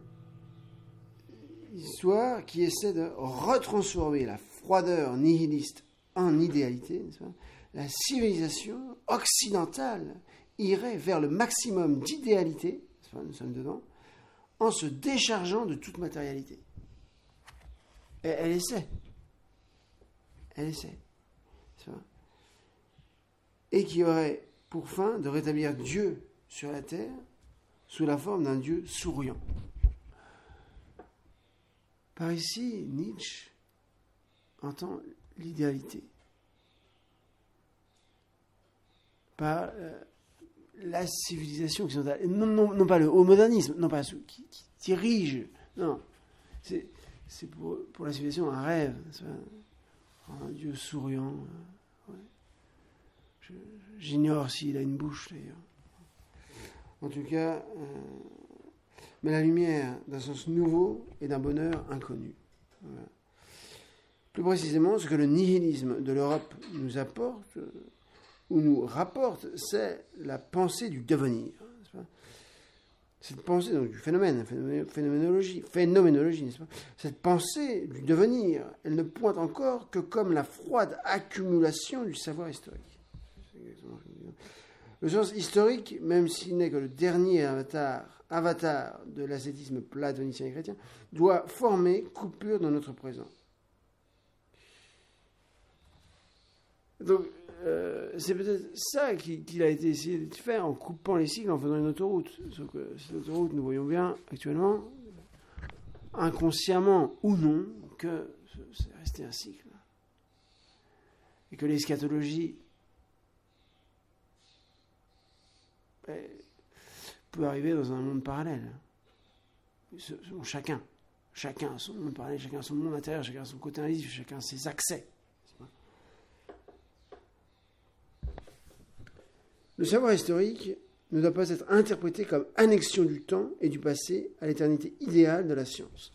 l'histoire qui essaie de retransformer la froideur nihiliste en idéalité. N'est-ce pas ? La civilisation occidentale irait vers le maximum d'idéalité, n'est-ce pas ? Nous sommes dedans, en se déchargeant de toute matérialité. Et elle essaie. Elle essaie. N'est-ce pas ? Et qui aurait pour fin de rétablir Dieu sur la terre sous la forme d'un Dieu souriant. Par ici, Nietzsche entend l'idéalité. Par euh, la civilisation occidentale. Non, non, non pas le haut modernisme, non pas ceux qui, qui dirigent. Non, c'est, c'est pour, pour la civilisation un rêve. Un Dieu souriant. Ouais. Je, j'ignore s'il a une bouche, d'ailleurs. En tout cas, euh, mais la lumière d'un sens nouveau et d'un bonheur inconnu. Voilà. Plus précisément, ce que le nihilisme de l'Europe nous apporte, ou nous rapporte, c'est la pensée du devenir. N'est-ce pas ? Cette pensée, donc du phénomène, phénoménologie, phénoménologie, n'est-ce pas ? Cette pensée du devenir, elle ne pointe encore que comme la froide accumulation du savoir historique. Le sens historique, même s'il n'est que le dernier avatar, avatar de l'ascétisme platonicien et chrétien, doit former coupure dans notre présent. Donc, euh, c'est peut-être ça qu'il, qu'il a été essayé de faire en coupant les cycles, en faisant une autoroute. Sauf que cette autoroute, nous voyons bien actuellement, inconsciemment ou non, que c'est resté un cycle. Et que l'eschatologie ben, peut arriver dans un monde parallèle. Chacun, chacun a son monde parallèle, chacun a son monde intérieur, chacun a son côté invisibile, chacun a ses accès. Le savoir historique ne doit pas être interprété comme annexion du temps et du passé à l'éternité idéale de la science.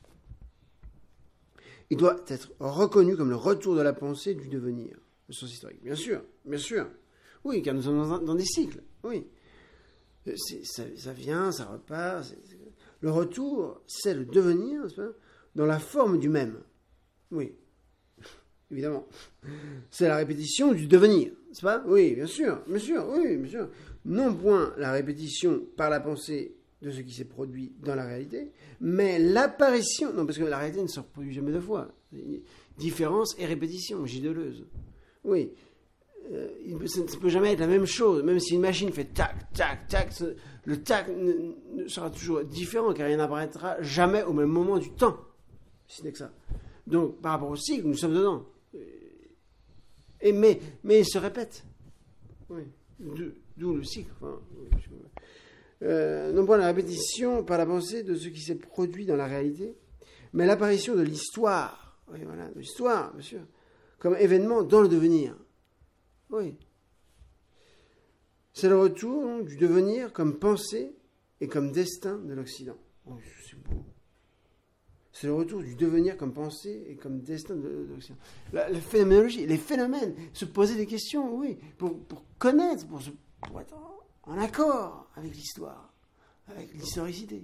Il doit être reconnu comme le retour de la pensée du devenir, le sens historique. Bien sûr, bien sûr. Oui, car nous sommes dans, un, dans des cycles. Oui. C'est, ça, ça vient, ça repart. C'est, c'est... Le retour, c'est le devenir, n'est-ce pas, dans la forme du même. Oui. Évidemment. C'est la répétition du devenir, n'est-ce pas ? Oui, bien sûr, bien sûr, oui, bien sûr. Non point la répétition par la pensée de ce qui s'est produit dans la réalité, mais l'apparition, non, parce que la réalité ne se reproduit jamais deux fois. Différence et répétition, Gideleuse. Oui. Euh, ça ne peut jamais être la même chose, même si une machine fait tac, tac, tac, le tac ne, ne sera toujours différent, car il n'apparaîtra jamais au même moment du temps, si ce n'est que ça. Donc, par rapport au cycle, nous sommes dedans. Et mais, mais il se répète. Oui. D'où le cycle. Enfin, euh, non pas la répétition par la pensée de ce qui s'est produit dans la réalité, mais l'apparition de l'histoire. Oui, voilà, de l'histoire, bien sûr. Comme événement dans le devenir. Oui. C'est le retour donc, du devenir comme pensée et comme destin de l'Occident. Oh, c'est beau. C'est le retour du devenir comme pensée et comme destin de, de l'Occident. La, la phénoménologie, les phénomènes, se poser des questions, oui, pour, pour connaître, pour, se, pour être en, en accord avec l'histoire, avec l'historicité.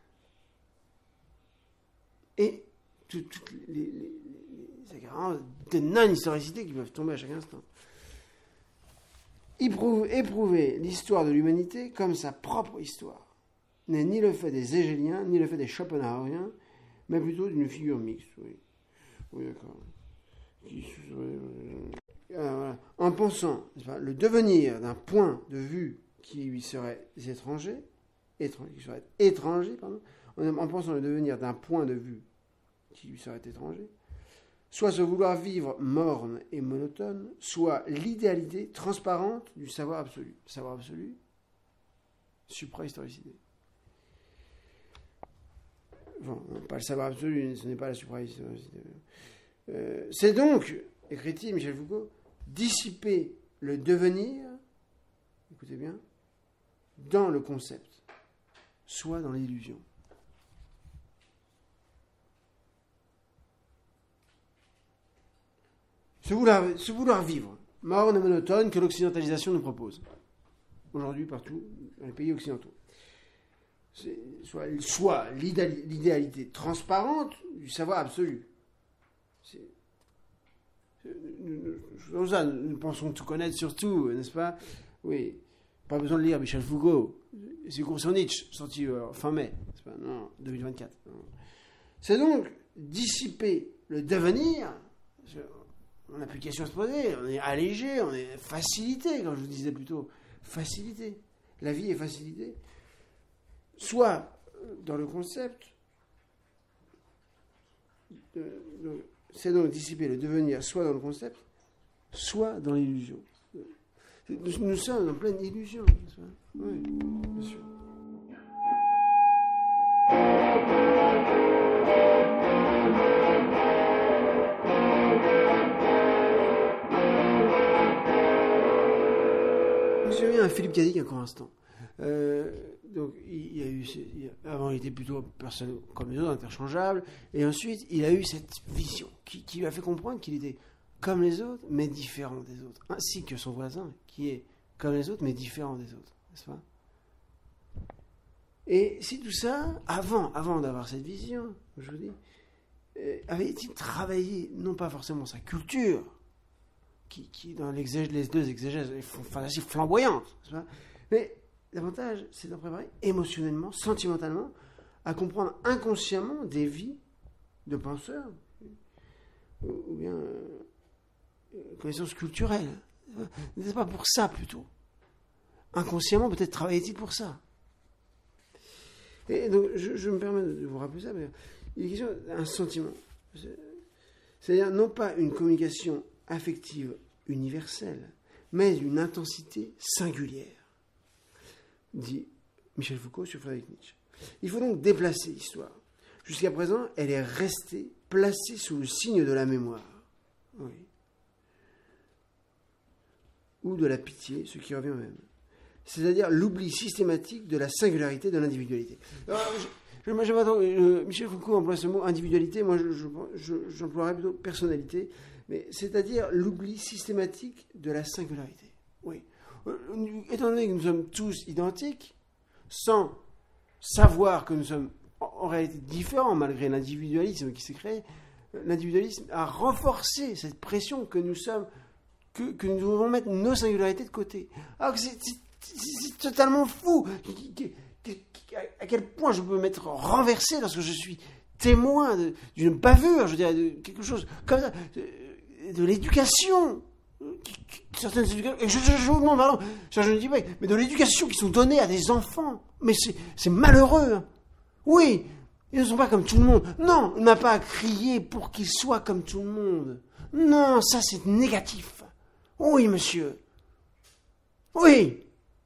Et toutes tout les, les, les, les carences de non-historicité qui peuvent tomber à chaque instant. Éprouver, éprouver l'histoire de l'humanité comme sa propre histoire n'est ni le fait des Hégéliens, ni le fait des Schopenhaueriens, mais plutôt d'une figure mixte, oui. Oui, d'accord. Alors, voilà. En pensant pas, le devenir d'un point de vue qui lui serait étranger, étranger, qui serait étranger, pardon, en pensant le devenir d'un point de vue qui lui serait étranger, soit se vouloir vivre morne et monotone, soit l'idéalité transparente du savoir absolu. Savoir absolu, supra-historicité. Bon, pas le savoir absolu, ce n'est pas la supra-historicité. Euh, c'est donc, écrit-il Michel Foucault, dissiper le devenir, écoutez bien, dans le concept, soit dans l'illusion. Se vouloir, se vouloir vivre, morne et monotone, que l'occidentalisation nous propose. Aujourd'hui, partout, dans les pays occidentaux. C'est soit, soit l'idéalité transparente du savoir absolu. C'est, c'est, nous, nous, ça, nous pensons tout connaître sur tout, n'est-ce pas ? Oui, pas besoin de lire Michel Foucault. C'est le cours sur Nietzsche, sorti euh, fin mai, n'est-ce pas ? Non, deux mille vingt-quatre. Non. C'est donc dissiper le devenir. On n'a plus de questions à se poser, on est allégé, on est facilité, comme je vous disais plus tôt. Facilité. La vie est facilitée. Soit dans le concept, euh, c'est donc dissiper le devenir, soit dans le concept, soit dans l'illusion. Nous, nous sommes en pleine illusion. Oui, bien sûr. Cadic, encore un instant. Euh, donc, il, il a eu, il a, avant, il était plutôt personne comme les autres, interchangeable, et ensuite, il a eu cette vision qui, qui lui a fait comprendre qu'il était comme les autres, mais différent des autres, ainsi que son voisin, qui est comme les autres, mais différent des autres, n'est-ce pas? Et si tout ça, avant, avant d'avoir cette vision, je vous dis, euh, avait-il travaillé, non pas forcément sa culture, qui, qui dans les deux exégèses est fantastique, flamboyante, n'est-ce pas? Mais davantage, c'est d'en préparer émotionnellement, sentimentalement, à comprendre inconsciemment des vies de penseurs, ou, ou bien euh, connaissances culturelles. N'est-ce pas pour ça plutôt? Inconsciemment, peut-être travaillait-il pour ça. Et donc, je, je me permets de vous rappeler ça, mais il est question d'un sentiment. C'est-à-dire, non pas une communication affective universelle, mais une intensité singulière, dit Michel Foucault sur Friedrich Nietzsche. Il faut donc déplacer l'histoire. Jusqu'à présent, elle est restée placée sous le signe de la mémoire. Oui. Ou de la pitié, ce qui revient au même. C'est-à-dire l'oubli systématique de la singularité de l'individualité. Alors, je, je, je, Michel Foucault emploie ce mot individualité, moi je, je, je, j'emploierais plutôt personnalité, mais c'est-à-dire l'oubli systématique de la singularité. Oui. Étant donné que nous sommes tous identiques, sans savoir que nous sommes en, en réalité différents, malgré l'individualisme qui s'est créé, l'individualisme a renforcé cette pression que nous sommes, que, que nous devons mettre nos singularités de côté. Alors que c'est, c'est C'est totalement fou. À quel point je peux m'être renversé lorsque je suis témoin de, d'une bavure, je dirais, de quelque chose comme ça, de, de l'éducation. Certaines éducations, et je, je, je vous demande, pardon, je ne dis pas, mais de l'éducation qui sont données à des enfants. Mais c'est, c'est malheureux. Oui, ils ne sont pas comme tout le monde. Non, il ne m'a pas crié pour qu'ils soient comme tout le monde. Non, ça c'est négatif. Oui, monsieur. Oui.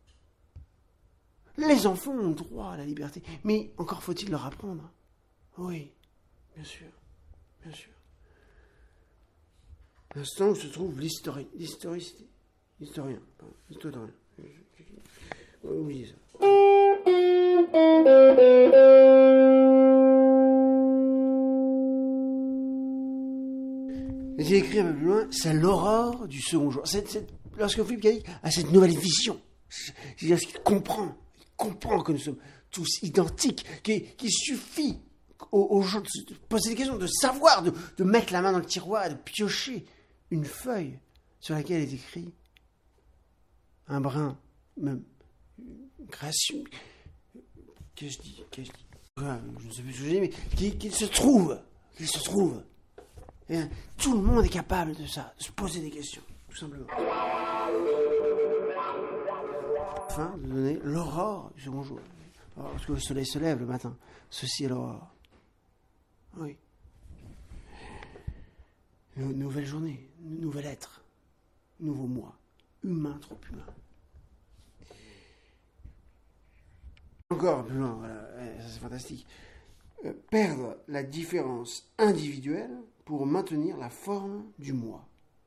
Les enfants ont droit à la liberté, mais encore faut-il leur apprendre. Oui, bien sûr, bien sûr. L'instant où se trouve l'historien, l'historicité, l'historien, pardon, l'historien. Oubliez ça. Et j'ai écrit un peu plus loin, c'est l'aurore du second jour. C'est, c'est, lorsque Philippe Cadic a cette nouvelle vision, c'est-à-dire qu'il comprend, il comprend que nous sommes tous identiques, qu'il, qu'il suffit aux, aux gens de se poser des questions, de savoir, de, de mettre la main dans le tiroir et de piocher une feuille sur laquelle est écrit un brin, même une création, qu'est-ce que je dis, qu'est-ce que je dis, je ne sais plus ce que je dis, mais qu'il, qu'il se trouve, qu'il se trouve. Et bien, tout le monde est capable de ça, de se poser des questions, tout simplement. Enfin, de donner l'aurore du second jour. Alors, lorsque le soleil se lève le matin, ceci est l'aurore. Oui. Une nouvelle journée, un nouvel être, nouveau moi, humain, trop humain. Encore plus loin, voilà, ça c'est fantastique. Euh, perdre la différence individuelle pour maintenir la forme du moi.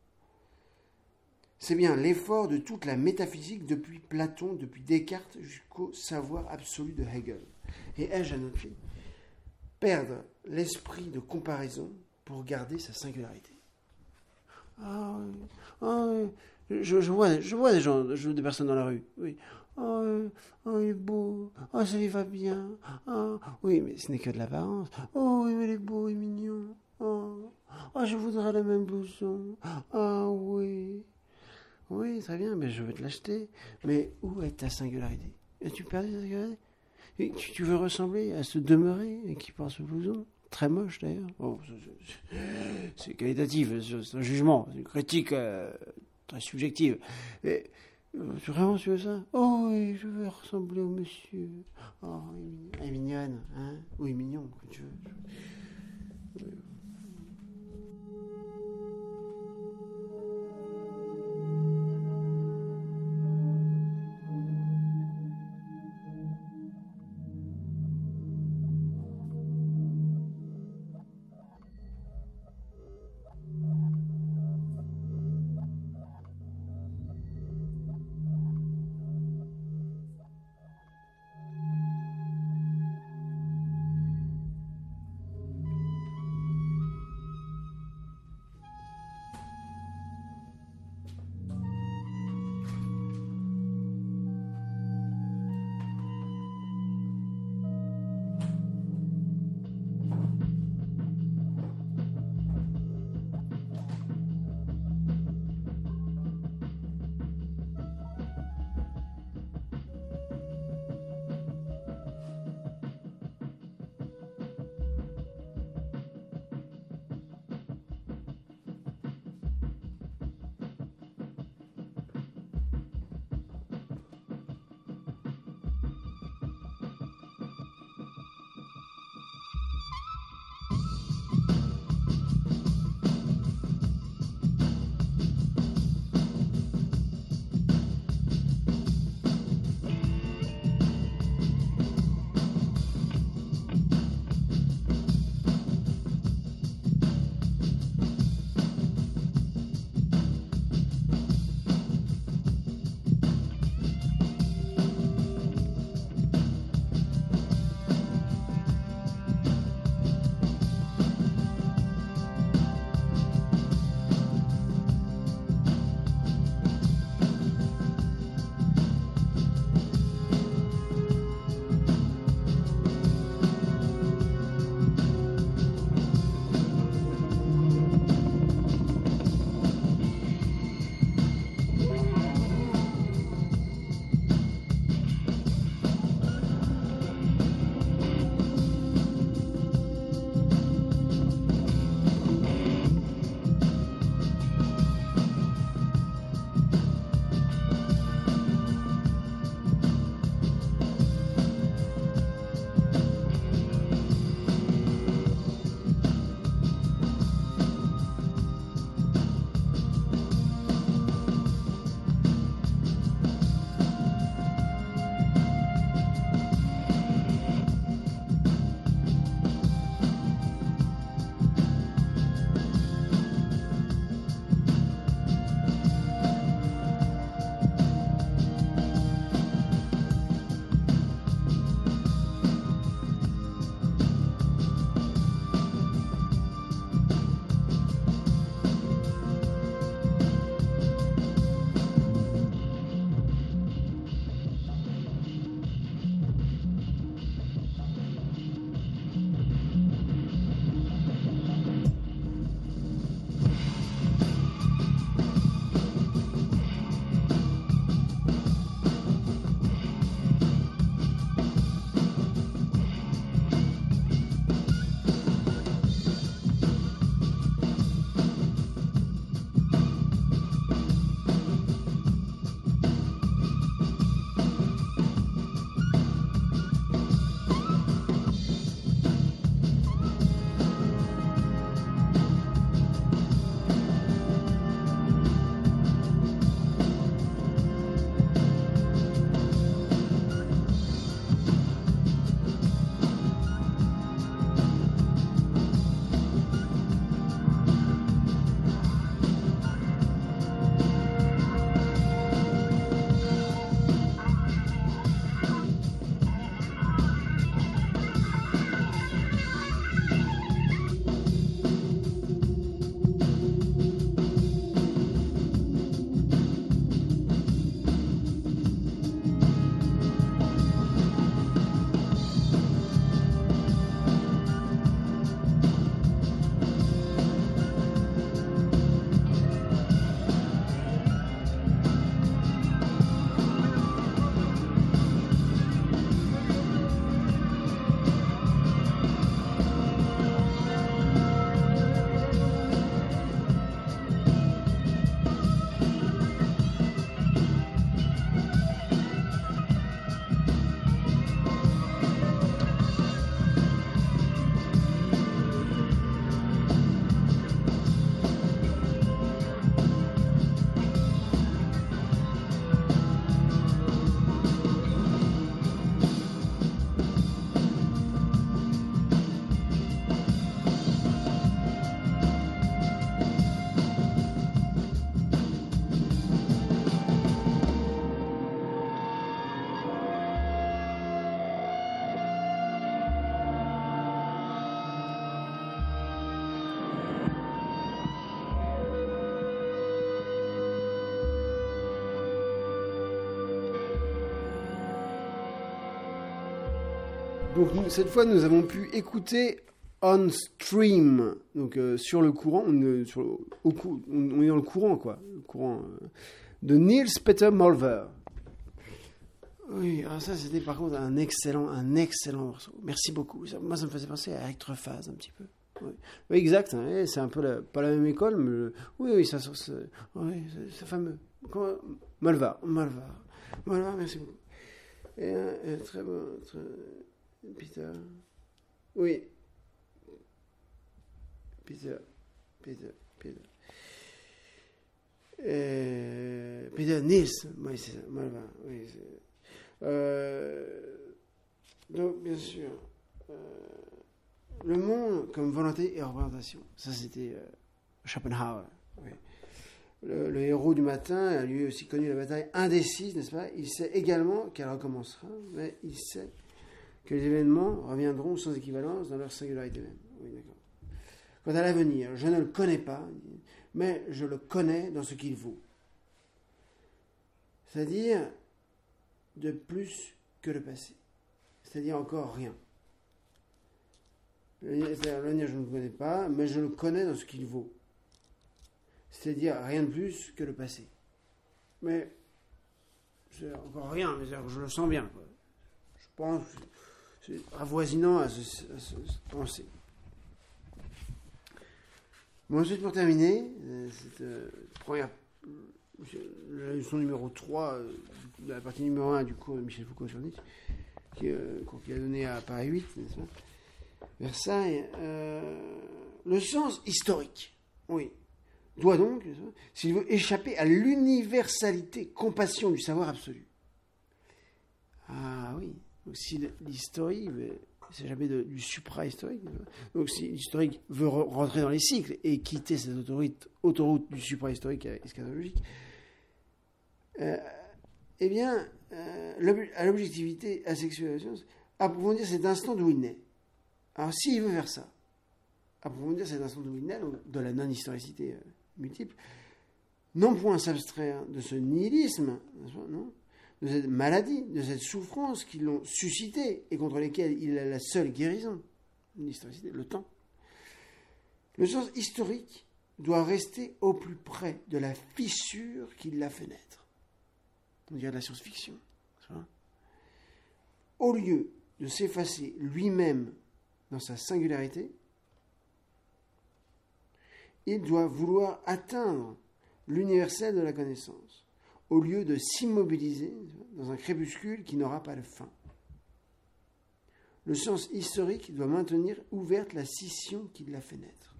C'est bien l'effort de toute la métaphysique depuis Platon, depuis Descartes jusqu'au savoir absolu de Hegel. Et ai-je à noter, perdre l'esprit de comparaison pour garder sa singularité. Ah oui, ah oui. Je, je, vois, je vois des gens, je vois des personnes dans la rue, oui. Oh, oh, il est beau. Oh, ça lui va bien. Oh, oui, mais ce n'est que de l'apparence. Oh, oui, mais il est beau, il est mignon. Oh, oh, je voudrais le même blouson. Ah, oh, oui. Oui, très bien, mais je vais te l'acheter. Mais où est ta singularité? As-tu perdu ta singularité? Et tu, tu veux ressembler à ce demeuré qui porte ce blouson? Très moche, d'ailleurs. Oh, c'est, c'est qualitatif, c'est un jugement, c'est une critique euh, très subjective. Mais... Vraiment, tu veux ça? Oh oui, je veux ressembler au monsieur. Oh, elle est mignonne, hein? Oui, mignon, que tu veux. Donc cette fois, nous avons pu écouter On Stream, donc euh, sur le courant, on, euh, sur le, au cou, on, on est dans le courant, quoi, le courant euh, de Niels Peter Molver. Oui, alors ça c'était par contre un excellent, un excellent morceau. Merci beaucoup. Ça, moi, ça me faisait penser à Electrophase un petit peu. Oui, oui exact. Hein, c'est un peu la, pas la même école, mais oui, oui, ça, ça, ça oui, c'est fameux. Comment, Molver, Molver, Molver. Merci beaucoup. Et, et très bon, très, Peter. Oui. Peter. Peter. Peter. Euh, Peter Niels. Oui, c'est ça. Molver. Oui, c'est... Euh, donc, bien sûr, euh, le monde comme volonté et représentation. Ça, c'était euh, Schopenhauer. Oui. Le, le héros du matin a lui aussi connu la bataille indécise, n'est-ce pas? Il sait également qu'elle recommencera, mais il sait que les événements reviendront sans équivalence dans leur singularité même. Oui, d'accord. Quant à l'avenir, je ne le connais pas, mais je le connais dans ce qu'il vaut. C'est-à-dire de plus que le passé. C'est-à-dire encore rien. L'avenir, je ne le connais pas, mais je le connais dans ce qu'il vaut. C'est-à-dire rien de plus que le passé. Mais c'est encore rien, mais je le sens bien, quoi. Je pense que c'est avoisinant à ce, à ce, à cette pensée. Bon, ensuite, pour terminer, cette euh, première la leçon numéro trois, euh, la partie numéro un du cours de Michel Foucault sur Nietzsche, qui, euh, qui a donné à Paris huit, n'est-ce pas, Versailles, euh, le sens historique, oui, doit donc, s'il veut échapper à l'universalité, compassion du savoir absolu. Ah oui, donc si l'historique veut s'échapper de, du supra-historique, donc si l'historique veut re- rentrer dans les cycles et quitter cette autoroute, autoroute du supra-historique eschatologique, euh, eh bien, euh, l'ob- à l'objectivité asexuelle de la science, approfondir cet instant d'où il naît. Alors, s'il veut faire ça, approfondir cet instant d'où il naît, donc de la non-historicité euh, multiple, non point s'abstraire de ce nihilisme, non, de cette maladie, de cette souffrance qui l'ont suscité et contre lesquelles il a la seule guérison, l'historicité, le temps. Le sens historique doit rester au plus près de la fissure qui l'a fait naître. On dirait de la science-fiction. Au lieu de s'effacer lui-même dans sa singularité, il doit vouloir atteindre l'universel de la connaissance, au lieu de s'immobiliser dans un crépuscule qui n'aura pas de fin. Le sens historique doit maintenir ouverte la scission qui l'a fait naître.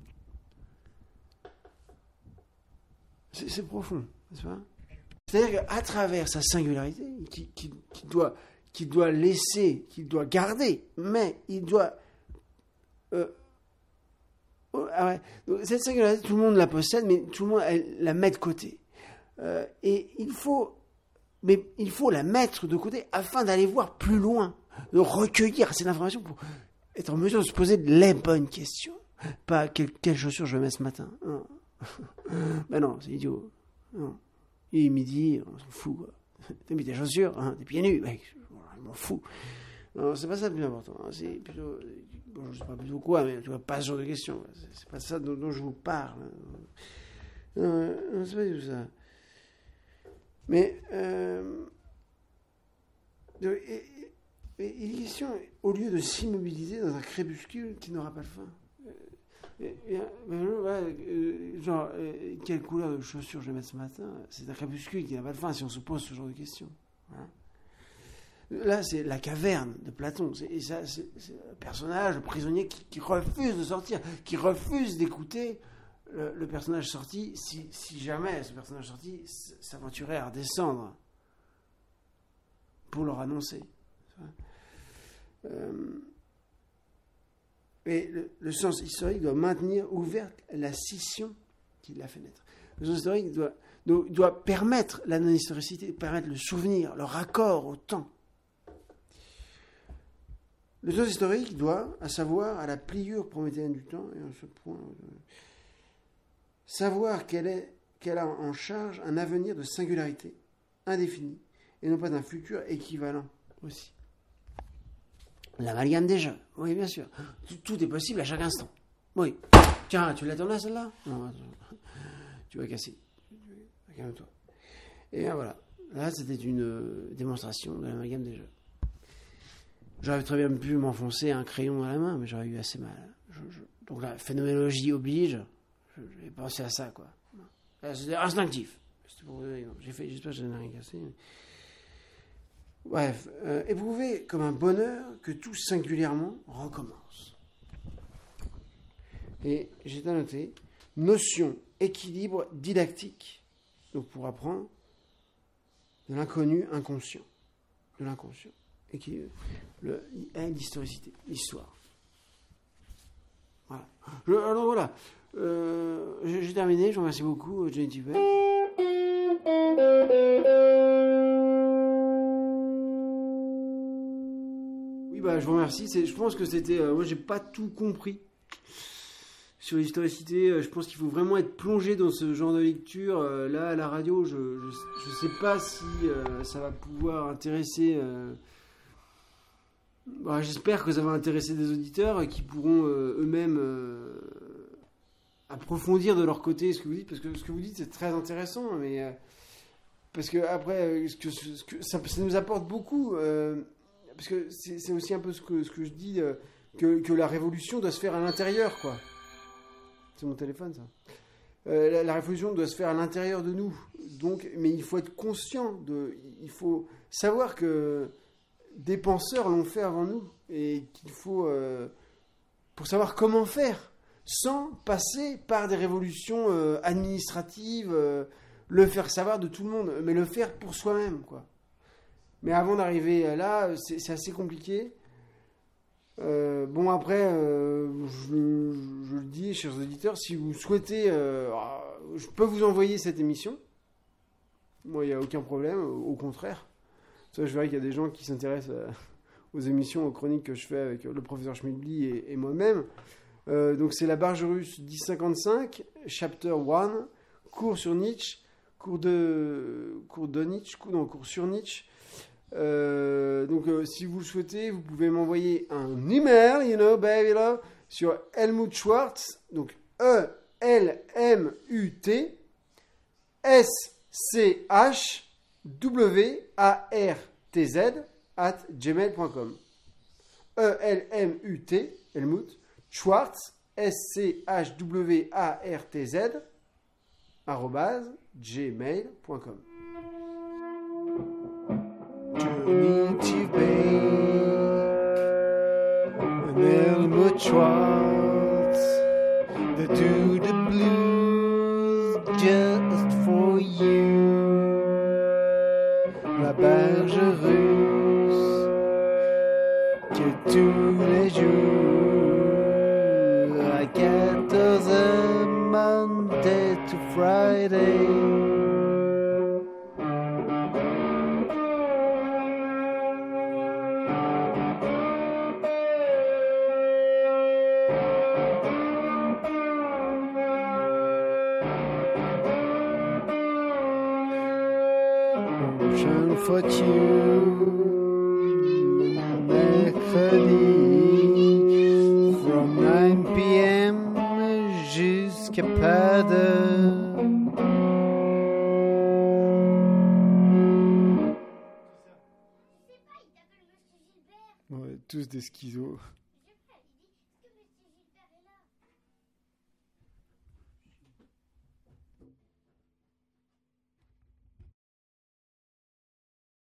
C'est, c'est profond, n'est-ce pas? C'est-à-dire qu'à travers sa singularité, qui, qui, qui, doit, qui doit laisser, qui doit garder, mais il doit... Euh, oh, ah ouais, donc cette singularité, tout le monde la possède, mais tout le monde elle, la met de côté. Euh, et il faut, mais il faut la mettre de côté afin d'aller voir plus loin, de recueillir cette information pour être en mesure de se poser les bonnes questions. Pas quelle, quelle chaussure je vais mettre ce matin. Non. Ben non, c'est idiot. Non. Il est midi, on s'en fout, quoi. T'as mis tes chaussures, hein, t'es pieds nus, mec, je m'en fous. Non, c'est pas ça le plus important. Hein. C'est plutôt, bon, je sais pas plutôt quoi, mais tu vois, pas ce genre de questions. C'est, c'est pas ça dont, dont je vous parle. Non, non, c'est pas du tout ça. Mais, euh, de, et, et, il est question, au lieu de s'immobiliser dans un crépuscule qui n'aura pas de fin. Et, et, euh, genre, euh, quelle couleur de chaussures je vais mettre ce matin? C'est un crépuscule qui n'a pas de fin si on se pose ce genre de questions. Hein. Là, c'est la caverne de Platon. C'est, et ça, c'est, c'est le personnage, le prisonnier qui, qui refuse de sortir, qui refuse d'écouter le, le personnage sorti, si, si jamais ce personnage sorti s'aventurait à redescendre pour leur annoncer. Euh, et le, le sens historique doit maintenir ouverte la scission qui l'a fait naître. Le sens historique doit, doit, doit permettre la non-historicité, permettre le souvenir, le raccord au temps. Le sens historique doit, à savoir, à la pliure prométhéenne du temps, et à ce point, savoir qu'elle, est, qu'elle a en charge un avenir de singularité, indéfini, et non pas d'un futur équivalent aussi. L'amalgame des jeux. Oui, bien sûr. Tout, tout est possible à chaque instant. Oui. Tiens, tu l'attends là, celle-là? Non, attends. Tu vas casser. Calme-toi. Et bien voilà. Là, c'était une euh, démonstration de l'amalgame des jeux. J'aurais très bien pu m'enfoncer un crayon dans la main, mais j'aurais eu assez mal. Je, je... Donc la phénoménologie oblige. J'ai pensé à ça, quoi. C'était instinctif. C'était pour... J'ai fait, j'espère que je n'ai rien cassé. Mais... Bref, euh, éprouvez comme un bonheur que tout singulièrement recommence. Et j'ai à noter notion, équilibre didactique. Donc pour apprendre de l'inconnu inconscient. De l'inconscient. Équilibre. Le, l'historicité, l'histoire. Voilà. Je, alors voilà. Euh, j'ai, j'ai terminé. Je vous remercie beaucoup, Johnny Tibet. Oui, bah, je vous remercie. C'est, je pense que c'était. Euh, moi, j'ai pas tout compris sur l'historicité. Je pense qu'il faut vraiment être plongé dans ce genre de lecture. Euh, là, à la radio, je, je, je sais pas si euh, ça va pouvoir intéresser. Euh, bah, j'espère que ça va intéresser des auditeurs qui pourront euh, eux-mêmes euh, approfondir de leur côté ce que vous dites, parce que ce que vous dites c'est très intéressant, mais euh, parce que après, ce que, ce que ça, ça nous apporte beaucoup, euh, parce que c'est, c'est aussi un peu ce que ce que je dis, euh, que que la révolution doit se faire à l'intérieur, quoi. C'est mon téléphone, ça. Euh, la, la révolution doit se faire à l'intérieur de nous, donc, mais il faut être conscient de, il faut savoir que des penseurs l'ont fait avant nous et qu'il faut, euh, pour savoir comment faire, sans passer par des révolutions euh, administratives, euh, le faire savoir de tout le monde, mais le faire pour soi-même, quoi. Mais avant d'arriver là, c'est, c'est assez compliqué. Euh, bon, après, euh, je, je le dis, chers auditeurs, si vous souhaitez, euh, je peux vous envoyer cette émission. Moi, il n'y a aucun problème, au contraire. Ça, je verrai qu'il y a des gens qui s'intéressent aux émissions, aux chroniques que je fais avec le professeur Schmidli et, et moi-même. Euh, donc, c'est la Bargerus dix cinquante-cinq, chapter un, cours sur Nietzsche, cours de, cours de Nietzsche, cours, non, cours sur Nietzsche. Euh, donc, euh, si vous le souhaitez, vous pouvez m'envoyer un email, you know, baby love, sur Helmut Schwartz, donc E L M U T S C H W A R T Z at gmail point com. E L M U T, Helmut, Schwartz, S C H W A R T Z, arrobase, gmail point com. Johnny Tibet, and Helmut Schwartz, they do the blues just for you. La Bargerus, que tous les jours, à quatorze heures, Monday to Friday. Prochaine fois tu mercredi from nine p.m. jusqu'à pas d'heure. Ouais, tous des schizos.